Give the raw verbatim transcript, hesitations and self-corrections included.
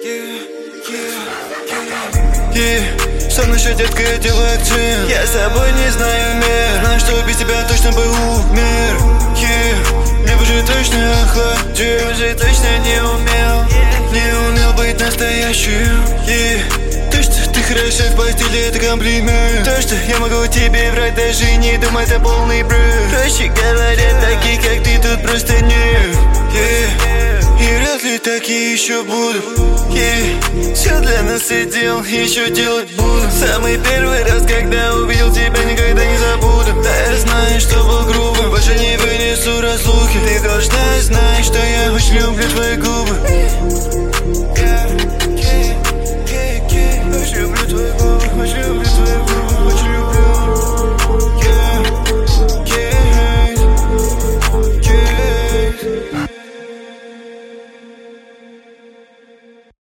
Yeah, со мной еще, детка, я делаю акцент. Я с собой не знаю мер, знаю, что без тебя точно бы умер. Yeah, я бы же точно охладил, уже точно не умел, не умел быть настоящим. Yeah, то, что ты хороша в постели, это комплимент. То, что я могу тебе врать, даже не думай, это полный бред. Проще говоря, таких как ты тут просто нет. Yeah, и вряд ли такие еще будут. Yeah, все для нас сидел, еще делать буду. Самый первый раз, когда увидел тебя, никогда не забуду. Да, я знаю, что был грубым, больше не вынесу разлуки. Ты должна знать, что я очень люблю твои губы.